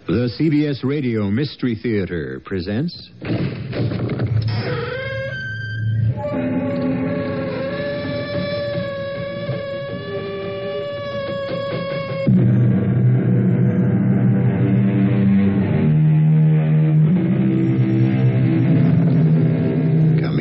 The CBS Radio Mystery Theater presents... Come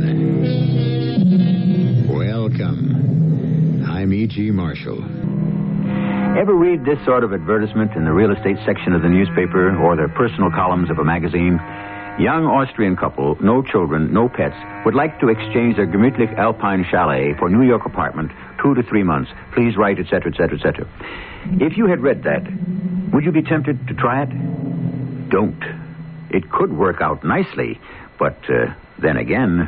in. Welcome. I'm E.G. Marshall. Ever read this sort of advertisement in the real estate section of the newspaper or the personal columns of a magazine? Young Austrian couple, no children, no pets, would like to exchange their gemütlich Alpine chalet for New York apartment, 2 to 3 months. Please write, etc., etc., etc. If you had read that, would you be tempted to try it? Don't. It could work out nicely, but then again...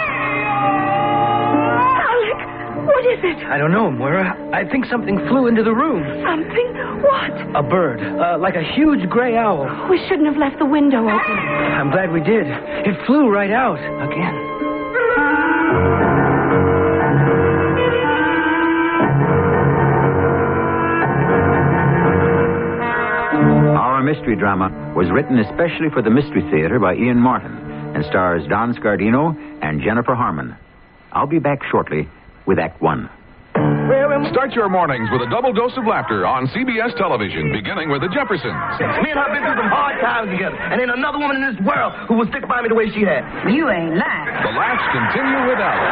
What is it? I don't know, Moira. I think something flew into the room. Something? What? A bird. Like a huge gray owl. We shouldn't have left the window open. I'm glad we did. It flew right out. Again. Our mystery drama was written especially for the Mystery Theater by Ian Martin and stars Don Scardino and Jennifer Harmon. I'll be back shortly with Act One. Start your mornings with a double dose of laughter on CBS television, beginning with The Jeffersons. Me and her been through some hard times together, and ain't another woman in this world who will stick by me the way she has. You ain't lying. The laughs continue with Alice.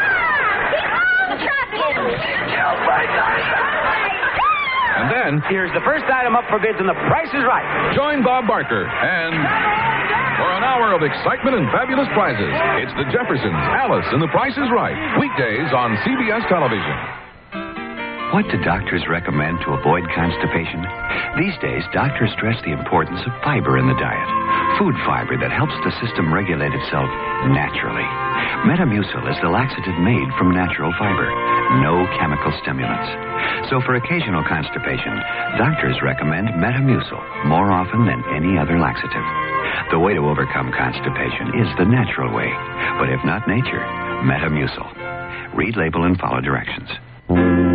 And then, Here's the first item up for bids, and the price is right. join Bob Barker and... for an hour of excitement and fabulous prizes, it's The Jeffersons, Alice, and The Price is Right. Weekdays on CBS television. What do doctors recommend to avoid constipation? These days, doctors stress the importance of fiber in the diet. Food fiber that helps the system regulate itself naturally. Metamucil is the laxative made from natural fiber. No chemical stimulants. So for occasional constipation, doctors recommend Metamucil more often than any other laxative. The way to overcome constipation is the natural way. But if not nature, Metamucil. Read label and follow directions. For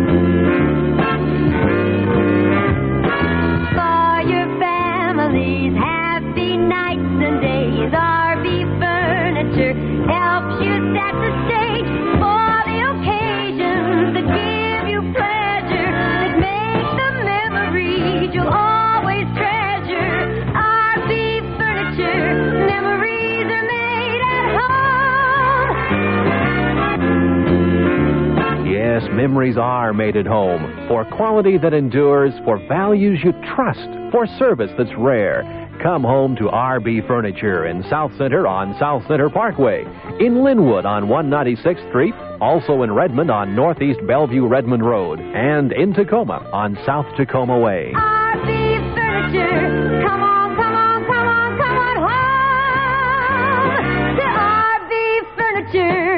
your family's happy nights and days, RV Furniture helps you set the stage for the occasions that give you pleasure, that make the memories you'll always treasure. RV Furniture, memories are made at home. Yes, memories are made at home. For quality that endures, for values you trust, for service that's rare. Come home to RB Furniture in South Center on South Center Parkway, in Linwood on 196th Street, also in Redmond on Northeast Bellevue Redmond Road, and in Tacoma on South Tacoma Way. RV Furniture, come on, come on, come on, come on home to RV Furniture.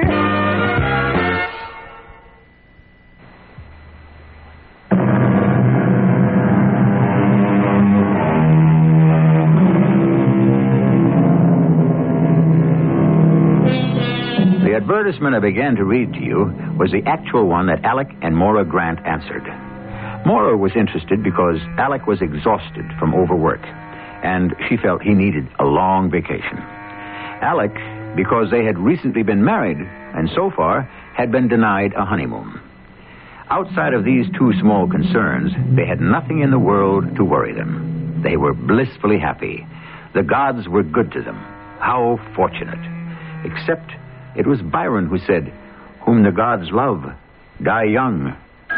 The advertisement I began to read to you was the actual one that Alec and Maura Grant answered. Maura was interested because Alec was exhausted from overwork, and she felt he needed a long vacation. Alec, because they had recently been married, and so far had been denied a honeymoon. Outside of these two small concerns, they had nothing in the world to worry them. They were blissfully happy. The gods were good to them. How fortunate. Except it was Byron who said, "Whom the gods love, die young."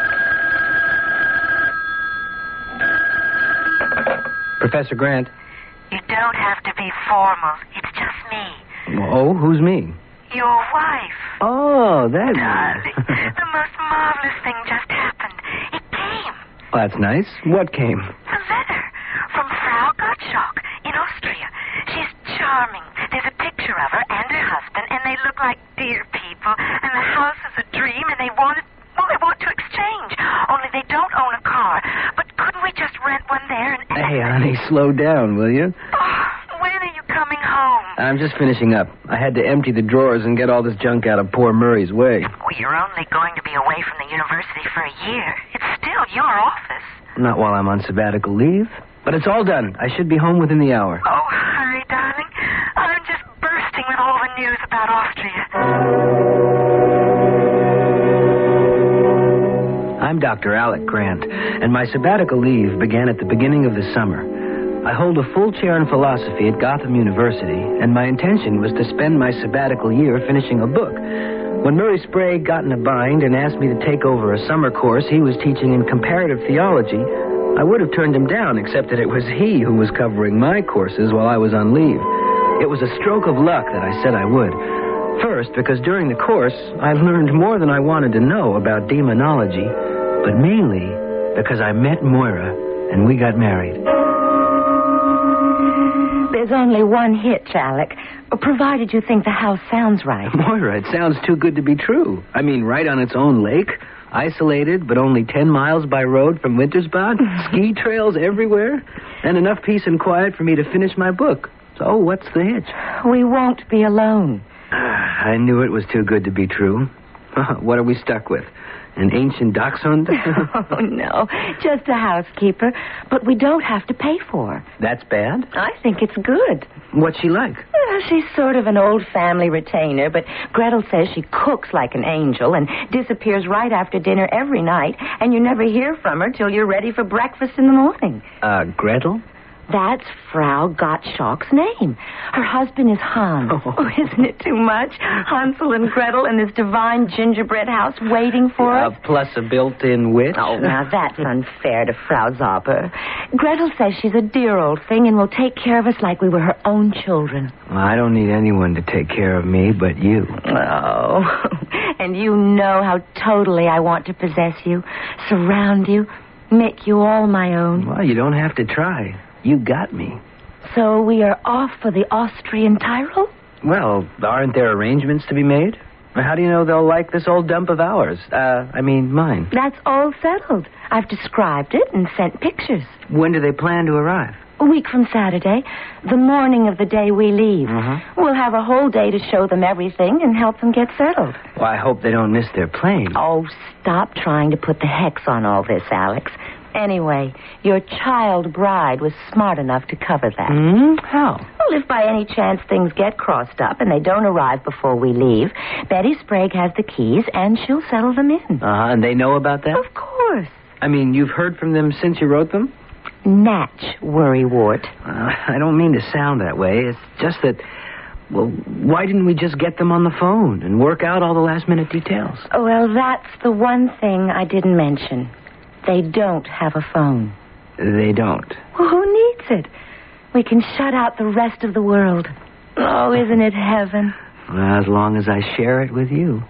Professor Grant. You don't have to be formal. It's just me. Oh, who's me? Your wife. Oh, that's... Darling, the most marvelous thing just happened. It came. Oh, that's nice. What came? A letter from Frau Gottschalk in Austria. She's charming. There's a picture of her and her husband, and they look like dear people. And the house is a dream, and they want to exchange. Only they don't own a car. But couldn't we just rent one there? Hey, honey, slow down, will you? Oh, when are you coming home? I'm just finishing up. I had to empty the drawers and get all this junk out of poor Murray's way. Well, you're only going to be away from the university for a year. It's still your office. Not while I'm on sabbatical leave. But it's all done. I should be home within the hour. Oh, hurry, darling. I'm just bursting with all the news about Austria. I'm Dr. Alec Grant, and my sabbatical leave began at the beginning of the summer. I hold a full chair in philosophy at Gotham University, and my intention was to spend my sabbatical year finishing a book. When Murray Sprague got in a bind and asked me to take over a summer course he was teaching in comparative theology, I would have turned him down, except that it was he who was covering my courses while I was on leave. It was a stroke of luck that I said I would. First, because during the course, I learned more than I wanted to know about demonology, but mainly because I met Moira and we got married. There's only one hitch, Alec, provided you think the house sounds right. Moira, it sounds too good to be true. I mean, right on its own lake, isolated but only 10 miles by road from Wintersbad, ski trails everywhere, and enough peace and quiet for me to finish my book. So what's the hitch? We won't be alone. I knew it was too good to be true. What are we stuck with? An ancient dachshund? Oh, no. Just a housekeeper. But we don't have to pay for her. That's bad? I think it's good. What's she like? She's sort of an old family retainer, but Gretel says she cooks like an angel and disappears right after dinner every night, and you never hear from her till you're ready for breakfast in the morning. Gretel? That's Frau Gottschalk's name. Her husband is Hans. Oh, isn't it too much? Hansel and Gretel in this divine gingerbread house waiting for us. Plus a built-in witch? Oh, now that's unfair to Frau Zauber. Gretel says she's a dear old thing and will take care of us like we were her own children. Well, I don't need anyone to take care of me but you. Oh, and you know how totally I want to possess you, surround you, make you all my own. Well, you don't have to try. You got me. So we are off for the Austrian Tyrol? Well, aren't there arrangements to be made? How do you know they'll like this old dump of ours? Mine. That's all settled. I've described it and sent pictures. When do they plan to arrive? A week from Saturday, the morning of the day we leave. We'll have a whole day to show them everything and help them get settled. Well, I hope they don't miss their plane. Oh, stop trying to put the hex on all this, Alex. Anyway, your child bride was smart enough to cover that. How? Well, if by any chance things get crossed up and they don't arrive before we leave, Betty Sprague has the keys and she'll settle them in. And they know about that? Of course. I mean, you've heard from them since you wrote them? Natch, worrywart. I don't mean to sound that way. It's just that, well, why didn't we just get them on the phone and work out all the last-minute details? Well, that's the one thing I didn't mention. They don't have a phone. They don't? Well, who needs it? We can shut out the rest of the world. Oh, isn't it heaven? Well, as long as I share it with you.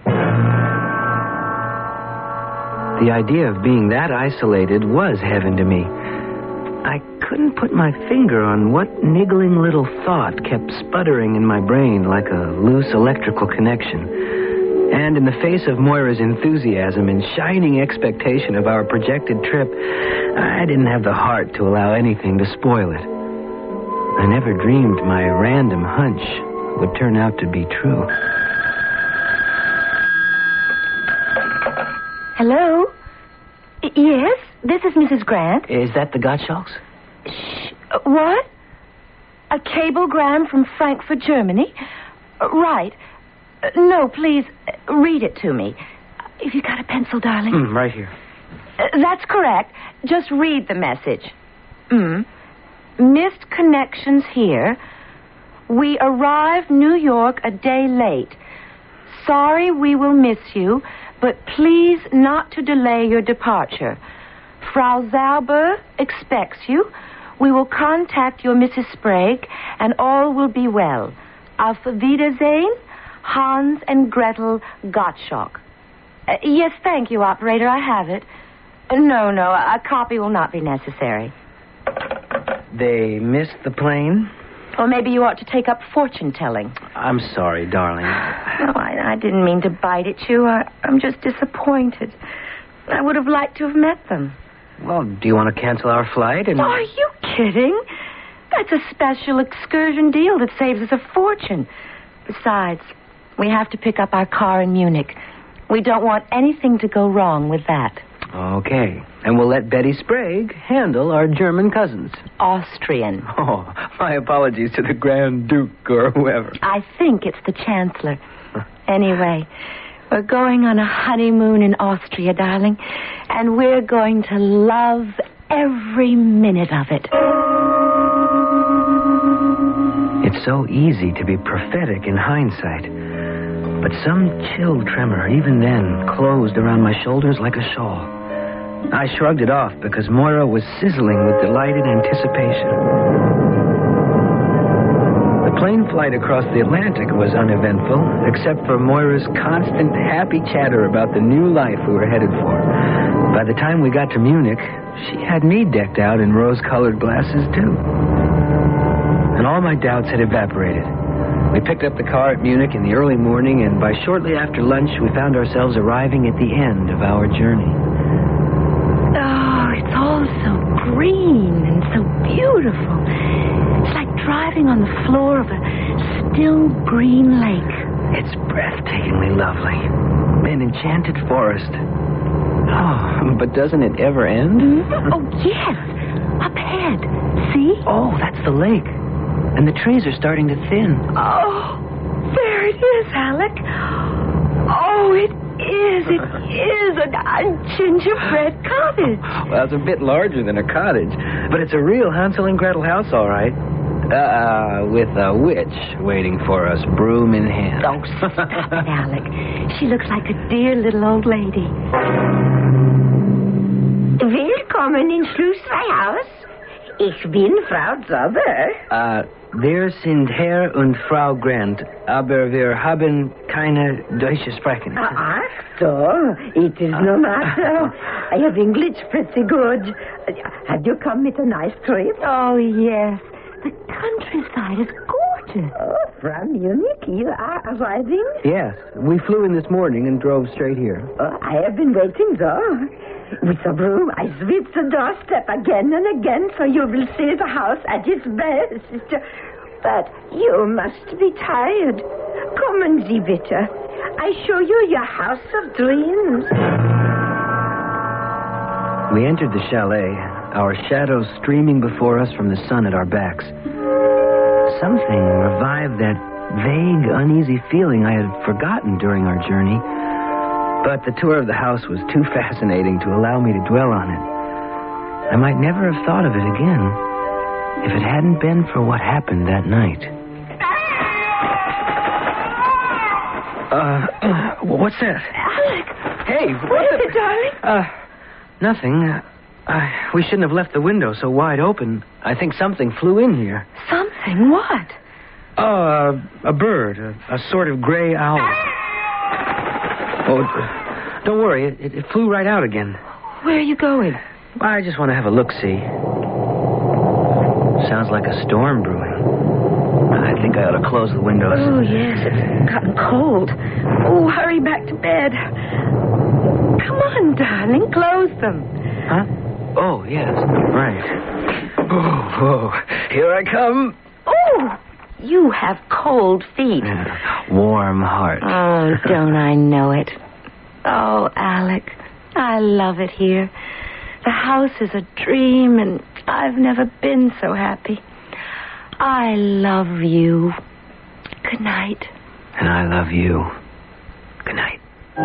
The idea of being that isolated was heaven to me. I couldn't put my finger on what niggling little thought kept sputtering in my brain like a loose electrical connection. And in the face of Moira's enthusiasm and shining expectation of our projected trip, I didn't have the heart to allow anything to spoil it. I never dreamed my random hunch would turn out to be true. Hello? Yes, this is Mrs. Grant. Is that the Gottschalks? Shh. What? A cablegram from Frankfurt, Germany? Right. No, please, read it to me. If you got a pencil, darling. Right here. That's correct. Just read the message. Missed connections here. We arrived New York a day late. Sorry we will miss you, but please not to delay your departure. Frau Zauber expects you. We will contact your Mrs. Sprague, and all will be well. Auf Wiedersehen, Hans and Gretel Gottschalk. Yes, thank you, operator. I have it. No, a copy will not be necessary. They missed the plane? Or maybe you ought to take up fortune-telling. I'm sorry, darling. No, I didn't mean to bite at you. I'm just disappointed. I would have liked to have met them. Well, do you want to cancel our flight? Are you kidding? That's a special excursion deal that saves us a fortune. Besides, we have to pick up our car in Munich. We don't want anything to go wrong with that. Okay. And we'll let Betty Sprague handle our German cousins. Austrian. Oh, my apologies to the Grand Duke or whoever. I think it's the Chancellor. Anyway, we're going on a honeymoon in Austria, darling, and we're going to love every minute of it. It's so easy to be prophetic in hindsight. But some chill tremor, even then, closed around my shoulders like a shawl. I shrugged it off because Moira was sizzling with delighted anticipation. The plane flight across the Atlantic was uneventful, except for Moira's constant happy chatter about the new life we were headed for. By the time we got to Munich, she had me decked out in rose-colored glasses, too. And all my doubts had evaporated. We picked up the car at Munich in the early morning, and by shortly after lunch, we found ourselves arriving at the end of our journey. Oh, it's all so green and so beautiful. It's like driving on the floor of a still green lake. It's breathtakingly lovely. An enchanted forest. Oh, but doesn't it ever end? Mm-hmm. Oh, yes. Up ahead. See? Oh, that's the lake. And the trees are starting to thin. Oh, there it is, Alec. Oh, it is a gingerbread cottage. Well, it's a bit larger than a cottage, but it's a real Hansel and Gretel house, all right. With a witch waiting for us, broom in hand. Oh, stop it, Alec. She looks like a dear little old lady. Willkommen in Schlossfreihaus. Ich bin Frau Zauber. Wir sind Herr und Frau Grant, aber wir haben keine Deutsche sprechen. Ach so, it is no matter. I have English pretty good. Have you come with a nice trip? Oh, yes. The countryside is gorgeous. Oh, from Munich you are arriving? Yes, we flew in this morning and drove straight here. I have been waiting though. With a broom, I sweep the doorstep again and again so you will see the house at its best. But you must be tired. Kommen Sie bitte. I show you your house of dreams. We entered the chalet, our shadows streaming before us from the sun at our backs. Something revived that vague, uneasy feeling I had forgotten during our journey. But the tour of the house was too fascinating to allow me to dwell on it. I might never have thought of it again if it hadn't been for what happened that night. What's that? Alec! Hey, what is it, darling? Nothing. We shouldn't have left the window so wide open. I think something flew in here. Something? What? Oh, a bird. A sort of gray owl. Oh, don't worry. It flew right out again. Where are you going? I just want to have a look-see. Sounds like a storm brewing. I think I ought to close the windows. Oh, yes. It's gotten cold. Oh, hurry back to bed. Come on, darling. Close them. Huh? Oh, yes. Right. Oh, here I come. Oh, you have cold feet. Warm heart. Oh, don't I know it? Oh, Alec, I love it here. The house is a dream, and I've never been so happy. I love you. Good night. And I love you. Good night.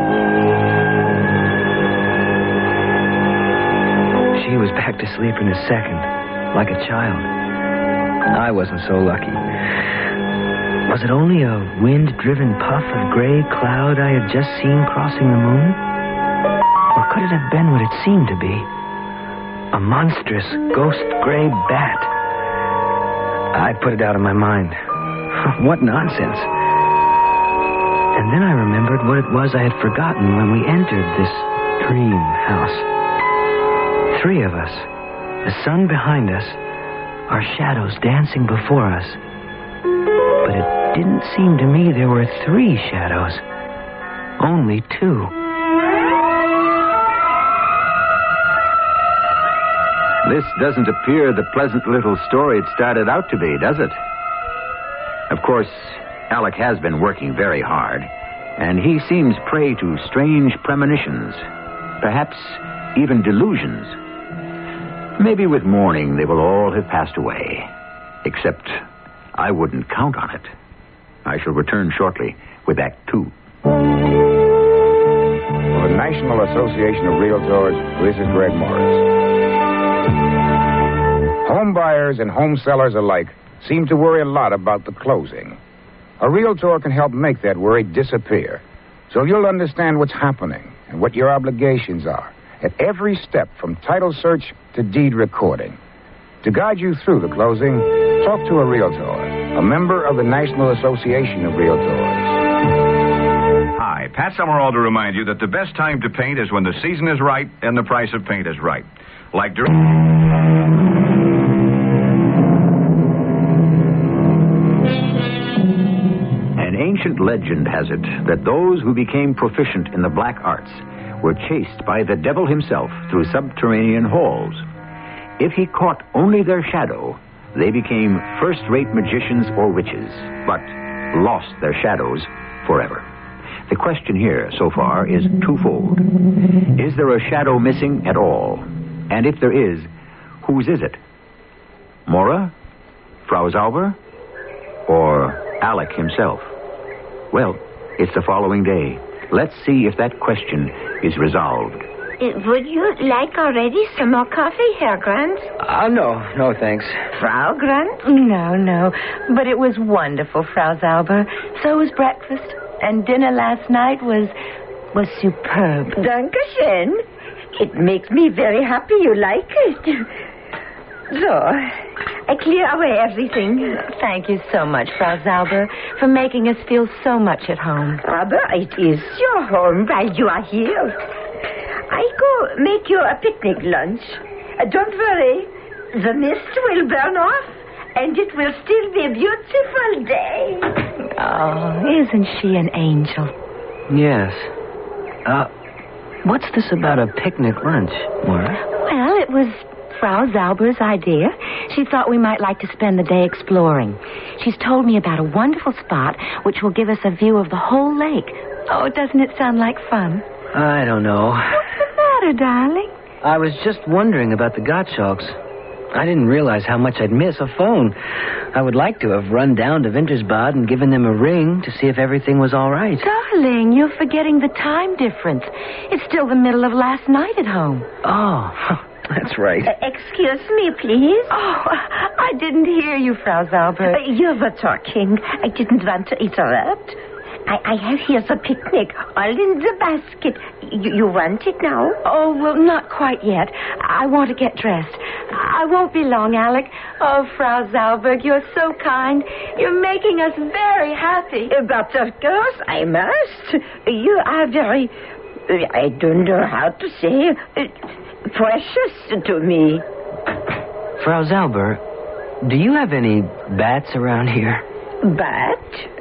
She was back to sleep in a second, like a child. I wasn't so lucky. Was it only a wind-driven puff of gray cloud I had just seen crossing the moon? Or could it have been what it seemed to be? A monstrous ghost gray bat. I put it out of my mind. What nonsense. And then I remembered what it was I had forgotten when we entered this dream house. 3 of us, the sun behind us, our shadows dancing before us. But it didn't seem to me there were 3 shadows. Only 2. This doesn't appear the pleasant little story it started out to be, does it? Of course, Alec has been working very hard, and he seems prey to strange premonitions. Perhaps even delusions. Maybe with morning they will all have passed away. Except I wouldn't count on it. I shall return shortly with Act 2. For the National Association of Realtors, this is Greg Morris. Home buyers and home sellers alike seem to worry a lot about the closing. A realtor can help make that worry disappear, so you'll understand what's happening and what your obligations are at every step from title search to deed recording. To guide you through the closing, talk to a realtor, a member of the National Association of Realtors. Hi, Pat Summerall to remind you that the best time to paint is when the season is right and the price of paint is right. Like during... An ancient legend has it that those who became proficient in the black arts were chased by the devil himself through subterranean halls. If he caught only their shadow, they became first-rate magicians or witches, but lost their shadows forever. The question here, so far, is twofold. Is there a shadow missing at all? And if there is, whose is it? Mora? Frau Zauber? Or Alec himself? Well, it's the following day. Let's see if that question is resolved. Would you like already some more coffee, Herr Grant? No, thanks. Frau Grant? No. But it was wonderful, Frau Zauber. So was breakfast. And dinner last night was superb. Dankeschön. It makes me very happy you like it. So, I clear away everything. Thank you so much, Frau Zauber, for making us feel so much at home. Aber it is your home while you are here. I go make you a picnic lunch. Don't worry. The mist will burn off, and it will still be a beautiful day. Oh, isn't she an angel? Yes. What's this about a picnic lunch, Mora? Well, it was Frau Zauber's idea. She thought we might like to spend the day exploring. She's told me about a wonderful spot which will give us a view of the whole lake. Oh, doesn't it sound like fun? I don't know. What's the matter, darling? I was just wondering about the Gottschalks. I didn't realize how much I'd miss a phone. I would like to have run down to Wintersbad and given them a ring to see if everything was all right. Darling, you're forgetting the time difference. It's still the middle of last night at home. Oh, that's right. Excuse me, please. Oh, I didn't hear you, Frau Zauber. You were talking. I didn't want to interrupt. I have here the picnic, all in the basket. You want it now? Oh, well, not quite yet. I want to get dressed. I won't be long, Alec. Oh, Frau Zauberg, you're so kind. You're making us very happy. But of course I must. You are very, I don't know how to say, precious to me. Frau Zauber, do you have any bats around here? Bat?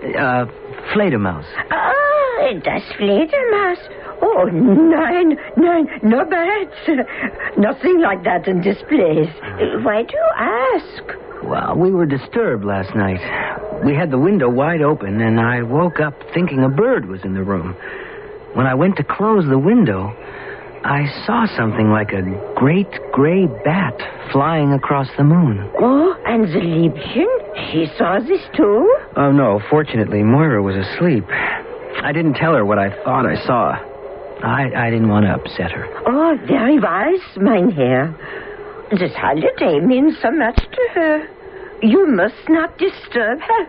Fledermaus. Ah, das Fledermaus. Oh, nein, no bats. Nothing like that in this place. Why do you ask? Well, we were disturbed last night. We had the window wide open, and I woke up thinking a bird was in the room. When I went to close the window, I saw something like a great gray bat flying across the moon. Oh, and the Liebchen? She saw this too? Oh, no. Fortunately, Moira was asleep. I didn't tell her what I thought I saw. I didn't want to upset her. Oh, very wise, mein Herr. This holiday means so much to her. You must not disturb her.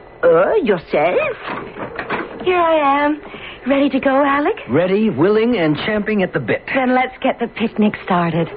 Yourself? Here I am. Ready to go, Alec? Ready, willing, and champing at the bit. Then let's get the picnic started.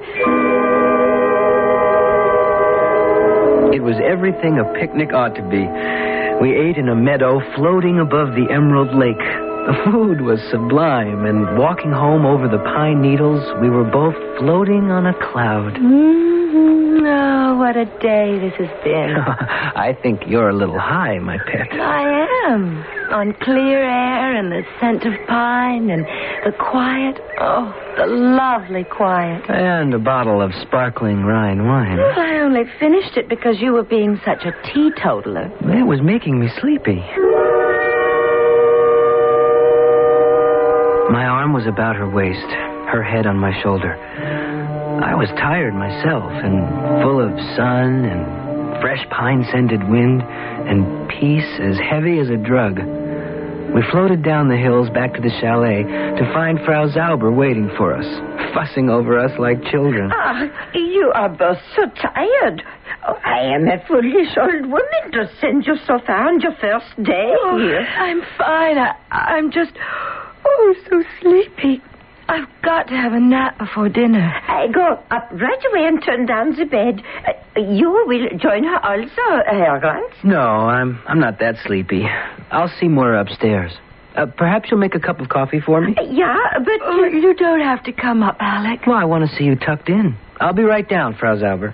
It was everything a picnic ought to be. We ate in a meadow floating above the Emerald Lake. The food was sublime, and walking home over the pine needles, we were both floating on a cloud. Oh, what a day this has been. I think you're a little high, my pet. I am. On clear air and the scent of pine and the quiet. Oh, the lovely quiet. And a bottle of sparkling Rhine wine. Well, I only finished it because you were being such a teetotaler. It was making me sleepy. My arm was about her waist. her head on my shoulder. I was tired myself and full of sun and fresh pine-scented wind and peace as heavy as a drug. We floated down the hills back to the chalet to find Frau Zauber waiting for us, fussing over us like children. You are both so tired. Oh, I am a foolish old woman to send you so far on your first day. I'm fine. I'm just, so sleepy. I've got to have a nap before dinner. I go up right away and turn down the bed. You will join her also, Herr Grant? No, I'm not that sleepy. I'll see Moira upstairs. Perhaps you'll make a cup of coffee for me? Yeah, but... you don't have to come up, Alec. Well, I want to see you tucked in. I'll be right down, Frau Zauber.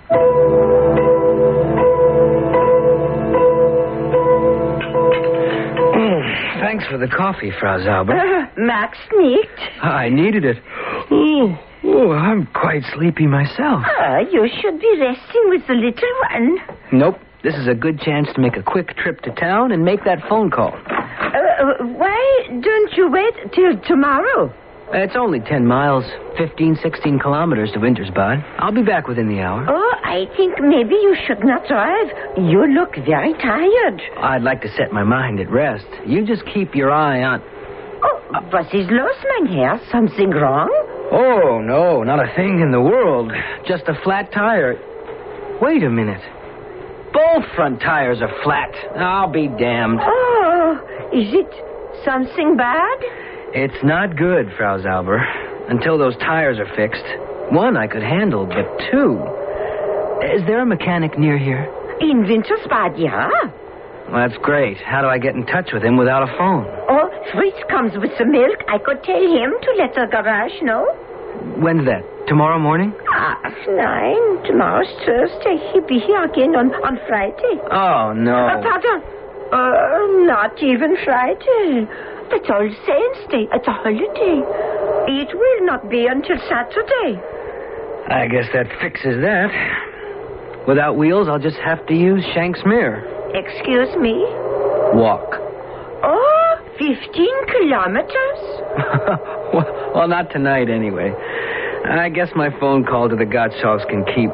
Thanks for the coffee, Frau Zauber. Max neat. I needed it. Oh, I'm quite sleepy myself. You should be resting with the little one. Nope. This is a good chance to make a quick trip to town and make that phone call. Why don't you wait till tomorrow? It's only 10 miles, 15, 16 kilometers to Wintersbad. I'll be back within the hour. Oh, I think maybe you should not drive. You look very tired. I'd like to set my mind at rest. You just keep your eye on... Oh, what is los, mein Herr? Something wrong? Oh, no, not a thing in the world. Just a flat tire. Wait a minute. Both front tires are flat. I'll be damned. Oh, is it something bad? It's not good, Frau Zauber. Until those tires are fixed. One I could handle, but two... Is there a mechanic near here? In Wintersbad, yeah. Well, that's great. How do I get in touch with him without a phone? Oh, Fritz comes with the milk. I could tell him to let the garage know. When's that? Tomorrow morning? 9. Tomorrow's Thursday. He'll be here again on Friday. Oh, no. Pardon. Not even Friday. That's All Saints' Day. It's a holiday. It will not be until Saturday. I guess that fixes that. Without wheels, I'll just have to use Shanksmere. Excuse me? Walk. Oh, 15 kilometers? well, not tonight, anyway. I guess my phone call to the Gottschalks can keep.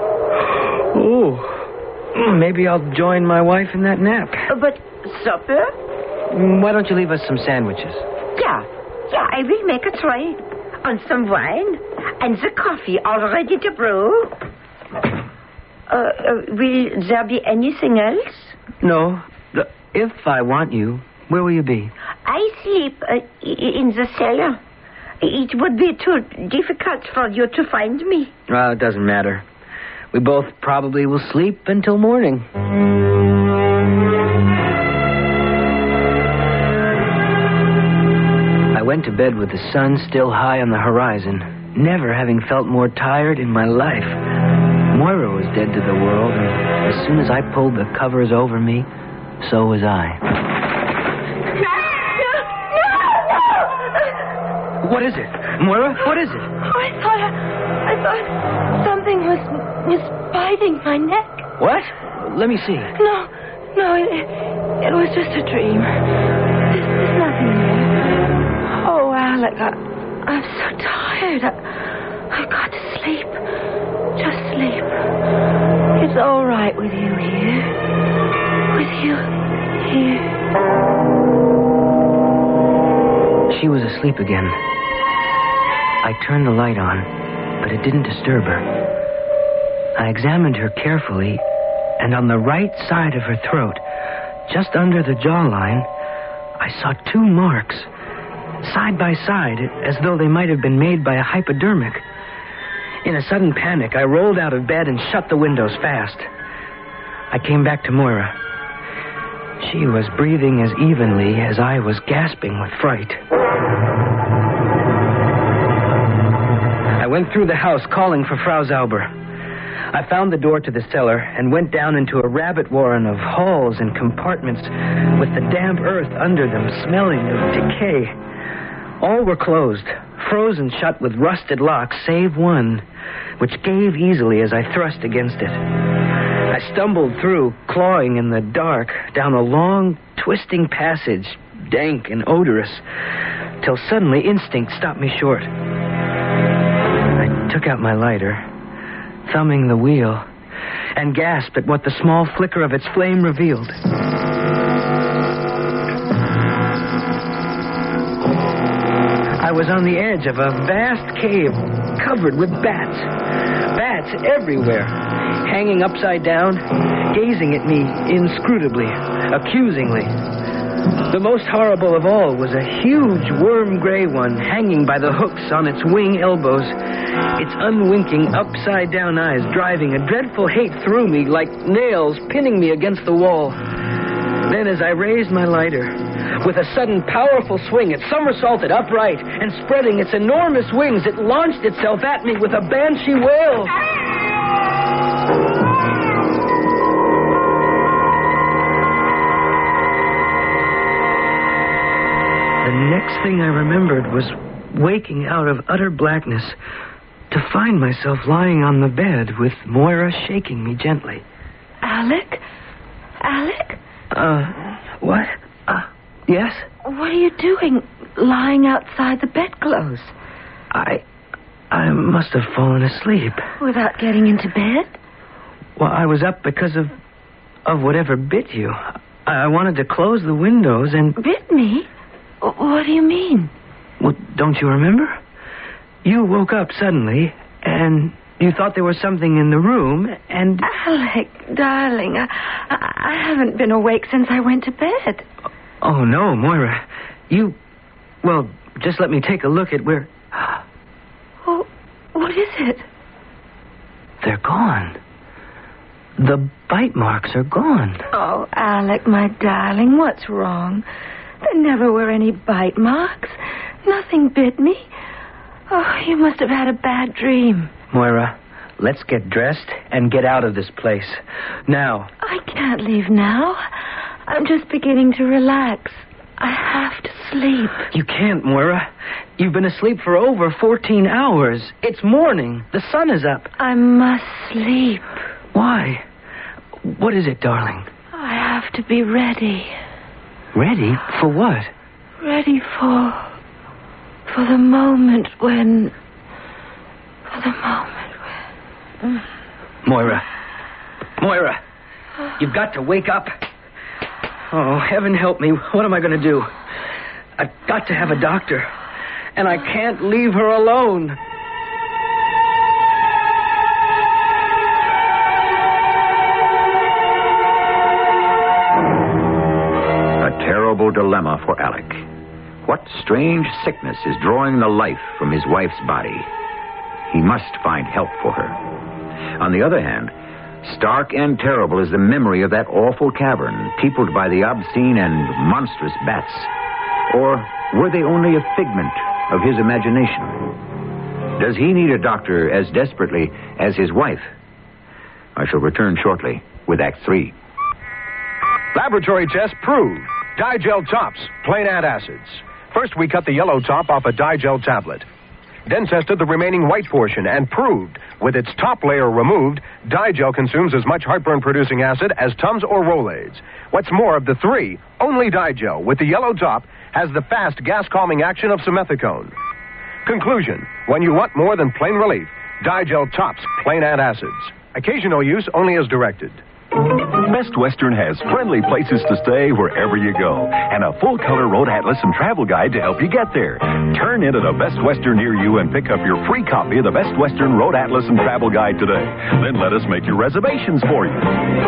Oh, maybe I'll join my wife in that nap. But supper? Why don't you leave us some sandwiches? Yeah, I will make a tray. And some wine. And the coffee all ready to brew. Will there be anything else? No. If I want you, where will you be? I sleep in the cellar. It would be too difficult for you to find me. Well, it doesn't matter. We both probably will sleep until morning. I went to bed with the sun still high on the horizon, never having felt more tired in my life. Moira was dead to the world, and as soon as I pulled the covers over me, so was I. No! What is it? Moira, what is it? I thought something was biting my neck. What? Let me see. No, it was just a dream. There's nothing there. Oh, Alec, I'm so tired. I've got to sleep. Just sleep. It's all right with you here. With you here. She was asleep again. I turned the light on, but it didn't disturb her. I examined her carefully, and on the right side of her throat, just under the jawline, I saw 2 marks, side by side, as though they might have been made by a hypodermic. In a sudden panic, I rolled out of bed and shut the windows fast. I came back to Moira. She was breathing as evenly as I was gasping with fright. I went through the house calling for Frau Zauber. I found the door to the cellar and went down into a rabbit warren of halls and compartments with the damp earth under them smelling of decay. All were closed, frozen shut with rusted locks, save one, which gave easily as I thrust against it. I stumbled through, clawing in the dark, down a long, twisting passage, dank and odorous, till suddenly instinct stopped me short. took out my lighter, thumbing the wheel, and gasped at what the small flicker of its flame revealed. I was on the edge of a vast cave covered with bats. Bats everywhere, hanging upside down, gazing at me inscrutably, accusingly. The most horrible of all was a huge worm-gray one hanging by the hooks on its wing elbows, its unwinking upside-down eyes driving a dreadful hate through me like nails pinning me against the wall. Then as I raised my lighter, with a sudden powerful swing, it somersaulted upright, and spreading its enormous wings, it launched itself at me with a banshee wail. The next thing I remembered was waking out of utter blackness to find myself lying on the bed with Moira shaking me gently. Alec? Alec? What? Yes? What are you doing, lying outside the bedclothes? I must have fallen asleep. Without getting into bed? Well, I was up because of whatever bit you. I wanted to close the windows and... Bit me? What do you mean? Well, don't you remember? You woke up suddenly, and you thought there was something in the room, and... Alec, darling, I haven't been awake since I went to bed. Oh, no, Moira. Well, just let me take a look at where... Oh, what is it? They're gone. The bite marks are gone. Oh, Alec, my darling, what's wrong? There never were any bite marks. Nothing bit me. Oh, you must have had a bad dream. Moira, let's get dressed and get out of this place. Now. I can't leave now. I'm just beginning to relax. I have to sleep. You can't, Moira. You've been asleep for over 14 hours. It's morning. The sun is up. I must sleep. Why? What is it, darling? I have to be ready. Ready? For what? Ready for the moment when... Moira. Moira. You've got to wake up. Oh, heaven help me. What am I going to do? I've got to have a doctor. And I can't leave her alone. A terrible dilemma for Alec. What strange sickness is drawing the life from his wife's body? He must find help for her. On the other hand, stark and terrible is the memory of that awful cavern, peopled by the obscene and monstrous bats. Or were they only a figment of his imagination? Does he need a doctor as desperately as his wife? I shall return shortly with Act 3. Laboratory test proved. Digel tops, plain antacids. First, we cut the yellow top off a Digel tablet. Then tested the remaining white portion and proved, with its top layer removed, Digel consumes as much heartburn-producing acid as Tums or Rolaids. What's more, of the three, only Digel, with the yellow top, has the fast gas-calming action of simethicone. Conclusion: when you want more than plain relief, Digel tops plain antacids. Occasional use only as directed. Best Western has friendly places to stay wherever you go, and a full-color road atlas and travel guide to help you get there. Turn into the Best Western near you and pick up your free copy of the Best Western Road Atlas and Travel Guide today. Then let us make your reservations for you.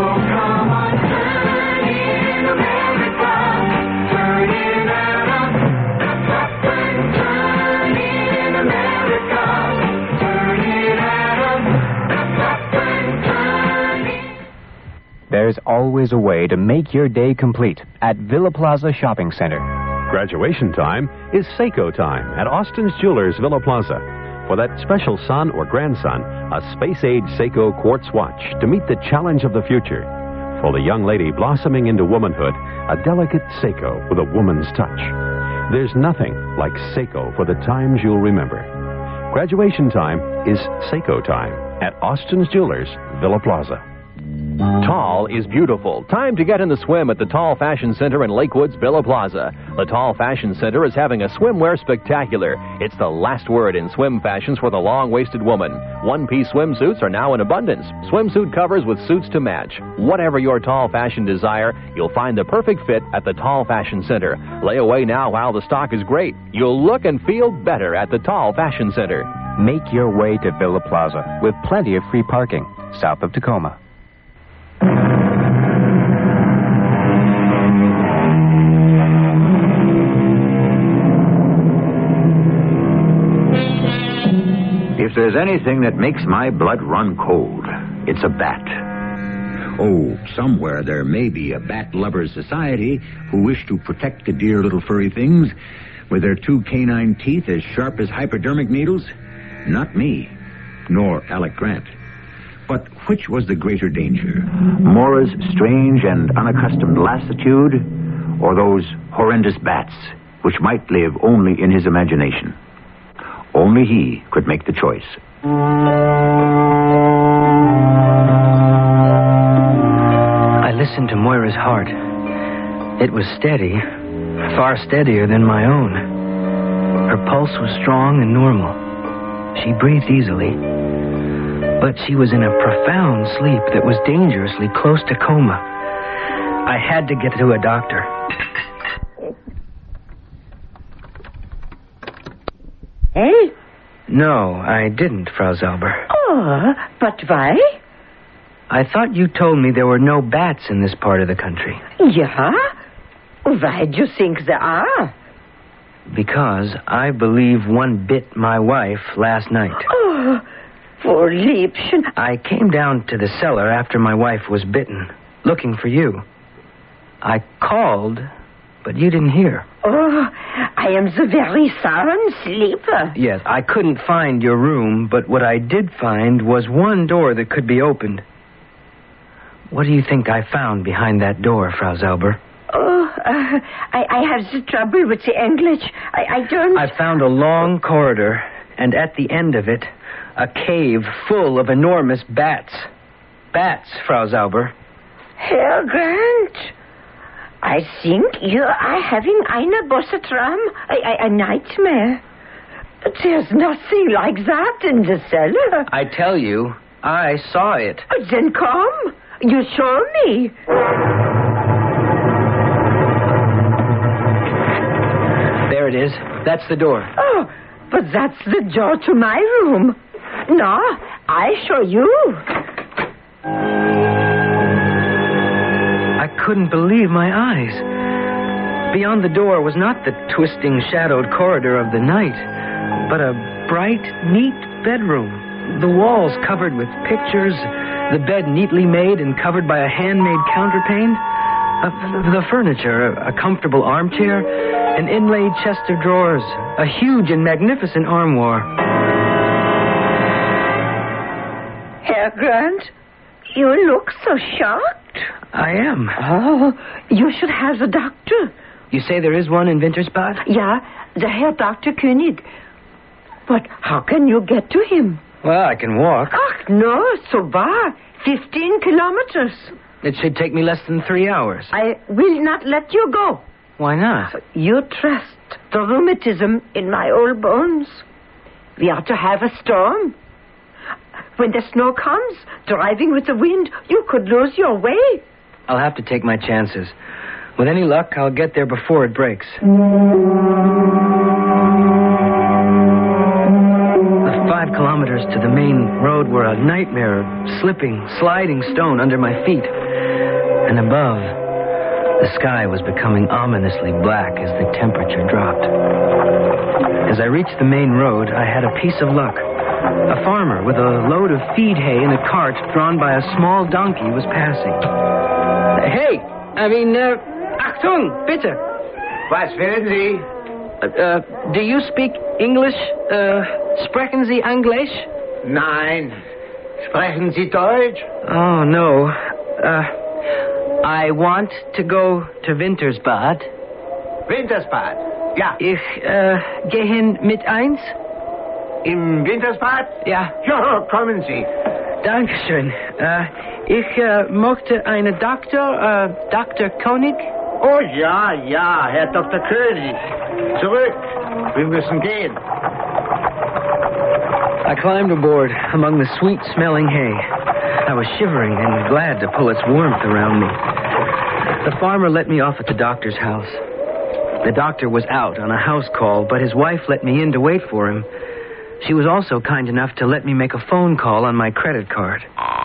There's always a way to make your day complete at Villa Plaza Shopping Center. Graduation time is Seiko time at Austin's Jewelers Villa Plaza. For that special son or grandson, a space-age Seiko quartz watch to meet the challenge of the future. For the young lady blossoming into womanhood, a delicate Seiko with a woman's touch. There's nothing like Seiko for the times you'll remember. Graduation time is Seiko time at Austin's Jewelers Villa Plaza. Tall is beautiful. Time to get in the swim at the Tall Fashion Center in Lakewood's Villa Plaza. The Tall Fashion Center is having a swimwear spectacular. It's the last word in swim fashions for the long-waisted woman. One-piece swimsuits are now in abundance. Swimsuit covers with suits to match. Whatever your tall fashion desire, you'll find the perfect fit at the Tall Fashion Center. Lay away now while the stock is great. You'll look and feel better at the Tall Fashion Center. Make your way to Villa Plaza with plenty of free parking south of Tacoma. If there's anything that makes my blood run cold, it's a bat. Oh, somewhere there may be a bat lovers society who wish to protect the dear little furry things with their 2 canine teeth as sharp as hypodermic needles. Not me, nor Alec Grant. But which was the greater danger? Mora's strange and unaccustomed lassitude, or those horrendous bats, which might live only in his imagination? Only he could make the choice. I listened to Moira's heart. It was steady, far steadier than my own. Her pulse was strong and normal. She breathed easily. But she was in a profound sleep that was dangerously close to coma. I had to get to a doctor. Eh? No, I didn't, Frau Zauber. Oh, but why? I thought you told me there were no bats in this part of the country. Yeah? Why do you think there are? Because I believe one bit my wife last night. Oh, poor Liebchen. I came down to the cellar after my wife was bitten, looking for you. I called, but you didn't hear. Oh, I am the very sound sleeper. Yes, I couldn't find your room, but what I did find was one door that could be opened. What do you think I found behind that door, Frau Zauber? Oh, I have the trouble with the English. I don't... I found a long corridor, and at the end of it, a cave full of enormous bats. Bats, Frau Zauber. Herr Grant, I think you are having eine große Traum, a nightmare. There's nothing like that in the cellar. I tell you, I saw it. Then come. You show me. There it is. That's the door. Oh, but that's the door to my room. No, I show you. I couldn't believe my eyes. Beyond the door was not the twisting, shadowed corridor of the night, but a bright, neat bedroom. The walls covered with pictures, the bed neatly made and covered by a handmade counterpane. The furniture, a comfortable armchair, an inlaid chest of drawers, a huge and magnificent armoire. Herr Grant, you look so shocked. I am. Oh, you should have a doctor. You say there is one in Wintersbad? Yeah, the Herr Dr. König. But how can you get to him? Well, I can walk. Ach, no, so far. 15 kilometers. It should take me less than 3 hours. I will not let you go. Why not? You trust the rheumatism in my old bones. We are to have a storm. When the snow comes, driving with the wind, you could lose your way. I'll have to take my chances. With any luck, I'll get there before it breaks. The 5 kilometers to the main road were a nightmare of slipping, sliding stone under my feet. And above, the sky was becoming ominously black as the temperature dropped. As I reached the main road, I had a piece of luck. A farmer with a load of feed hay in a cart drawn by a small donkey was passing. Hey, Achtung, bitte. Was wollen Sie? Do you speak English? Sprechen Sie Englisch? Nein. Sprechen Sie Deutsch? Oh, no. I want to go to Wintersbad. Wintersbad? Ja. Ich gehen mit eins? Im Wintersbad? Ja. Ja, kommen Sie. Dankeschön. Ich möchte einen Doktor, Dr. Koenig. Oh ja, Herr Dr. König. Zurück. Wir müssen gehen. I climbed aboard among the sweet-smelling hay. I was shivering and glad to pull its warmth around me. The farmer let me off at the doctor's house. The doctor was out on a house call, but his wife let me in to wait for him. She was also kind enough to let me make a phone call on my credit card.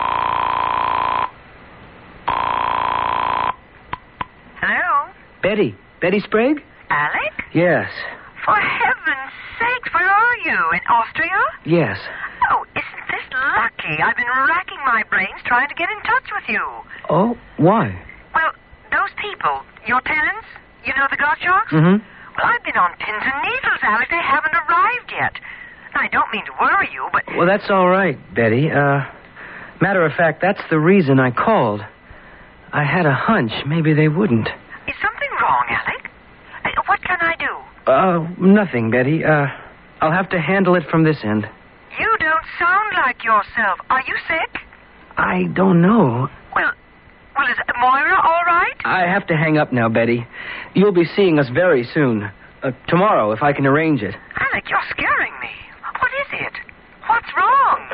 Hello? Betty Sprague? Alec? Yes. For heaven's sake, where are you? In Austria? Yes. Oh, isn't this lucky? I've been racking my brains trying to get in touch with you. Oh, why? Well, those people, your tenants, you know the Gottschalks? Mm-hmm. Well, I've been on pins and needles, Alec. They haven't arrived yet. I don't mean to worry you, but... Well, that's all right, Betty. Matter of fact, that's the reason I called. I had a hunch maybe they wouldn't. Is something wrong, Alec? What can I do? Nothing, Betty. I'll have to handle it from this end. You don't sound like yourself. Are you sick? I don't know. Well, is Moira all right? I have to hang up now, Betty. You'll be seeing us very soon. Tomorrow, if I can arrange it. Alec, you're scaring me. What is it? What's wrong?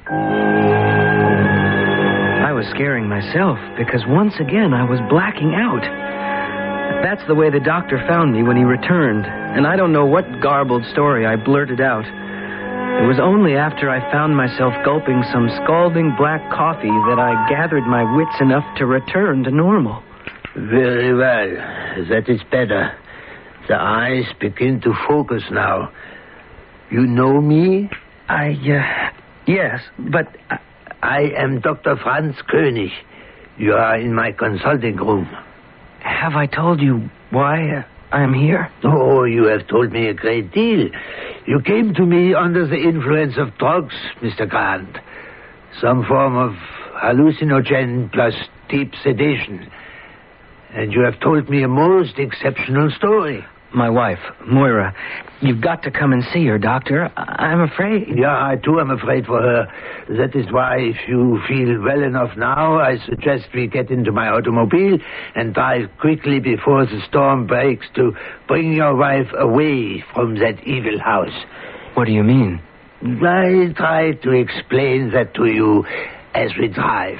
I was scaring myself because once again I was blacking out. That's the way the doctor found me when he returned, and I don't know what garbled story I blurted out. It was only after I found myself gulping some scalding black coffee that I gathered my wits enough to return to normal. Very well. That is better. The eyes begin to focus now. You know me? Yes, but... I am Dr. Franz Koenig. You are in my consulting room. Have I told you why I am here? Oh, you have told me a great deal. You came to me under the influence of drugs, Mr. Grant. Some form of hallucinogen plus deep sedation. And you have told me a most exceptional story. My wife, Moira. You've got to come and see her, Doctor. I'm afraid. Yeah, I too am afraid for her. That is why, if you feel well enough now, I suggest we get into my automobile and drive quickly before the storm breaks to bring your wife away from that evil house. What do you mean? I'll try to explain that to you as we drive.